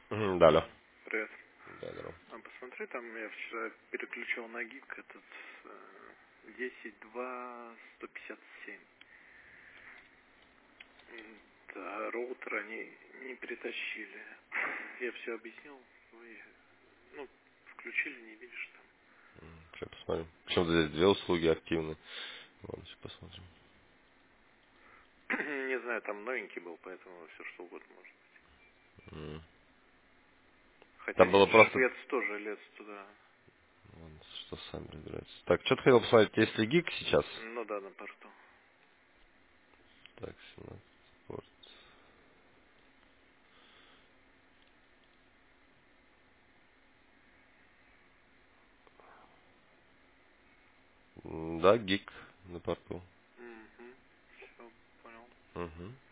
Да, алло. Привет. Да, здорово. Посмотри, там я вчера переключил на гик этот 10.2.157. Да, роутер они не притащили. Я все объяснил. Вы, включили, не видишь там. Сейчас посмотрим. Причем здесь две услуги активны. Ладно, сейчас посмотрим. Не знаю, там новенький был, поэтому все что угодно может быть. М. Хотя Там было просто... швец тоже лез туда. Ладно, что сами разбираются. Так, что ты хотел посмотреть? Есть ли гиг сейчас? Ну да, на порту. Так, 17 порт. Да, гиг на порту. Угу. Все, понял. Угу.